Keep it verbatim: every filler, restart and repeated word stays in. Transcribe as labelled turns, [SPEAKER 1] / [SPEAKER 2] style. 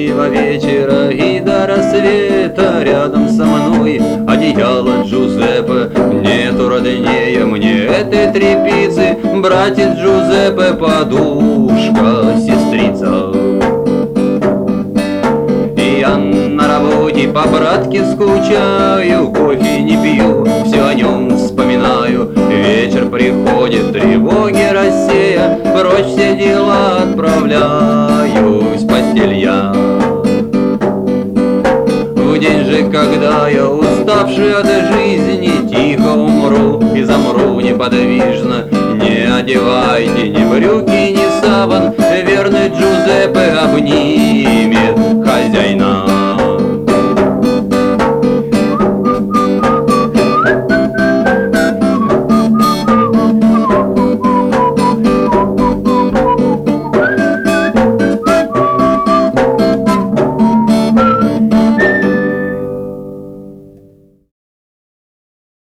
[SPEAKER 1] раннего вечера и до рассвета рядом со мной одеяло Джузеппе. Нету роднее мне этой тряпицы, братец Джузеппе, подушка, сестрица. И я на работе по-братски скучаю, кофе не пью, все о нем вспоминаю. Вечер приходит, тревоги рассея, прочь все дела отправляюсь в постель я. В день же, когда я, уставший от жизни, тихо умру и замру неподвижно, не одевайте ни брюки, ни саван,